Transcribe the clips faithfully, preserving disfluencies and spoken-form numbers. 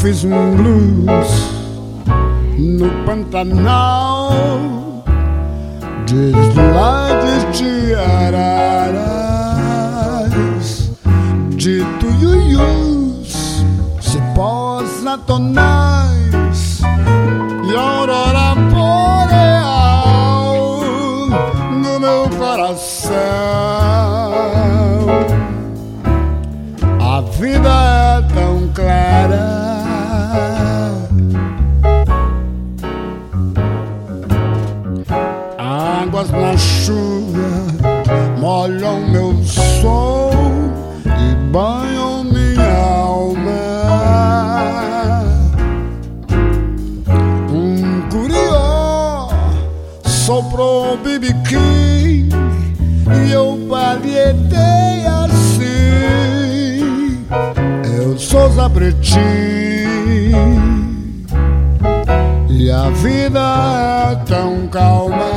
fiz um blues no Pantanal, desde lá de Araras, de tuiuius, cipós natonais e aurora boreal no meu coração. A vida é tão clara, águas na chuva molham meu sol e banham minha alma. Um curió soprou B B King e eu palhetei assim. Eu sou Zé Pretinho e a vida é tão calma.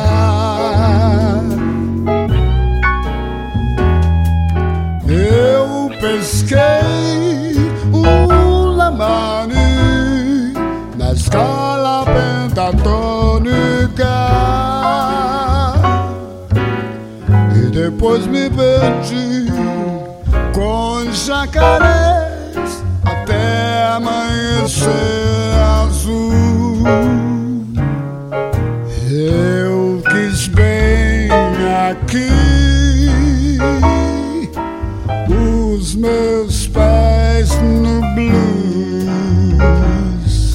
Eu pesquei um lamani na escala pentatônica e depois me perdi com jacarés até amanhecer azul. Eu quis bem aqui os meus pés no blues.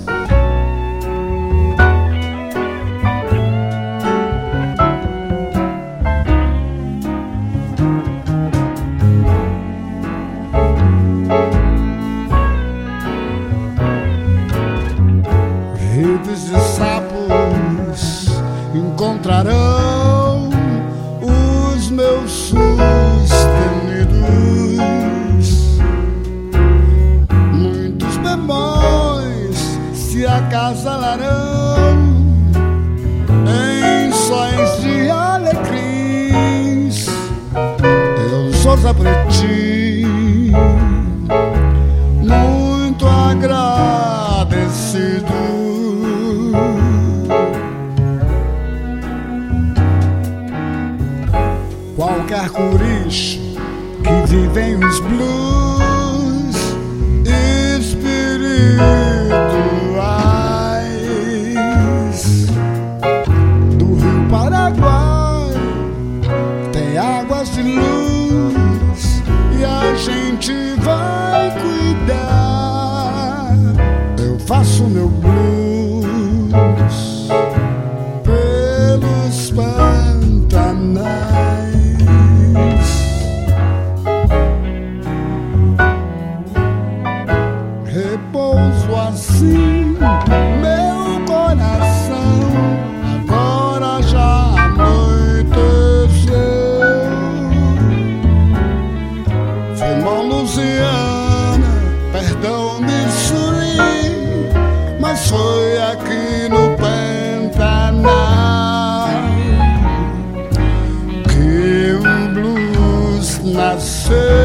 Redes de sapos encontrarão os meus sustenidos. Muitos bemóis se acasalarão em sóis de alecrins. Eu sou Zé Pretinho, muito agradecido. Qualquer curicho que vivem os blues espirituais do Rio Paraguai tem águas de luz e a gente vai cuidar. Eu faço meu blues pelos pantanais. Repouso assim meu coração, agora já anoiteceu. Foi uma Lusiana, perdão, Missouri, mas foi aqui no Pantanal que um blues nasceu.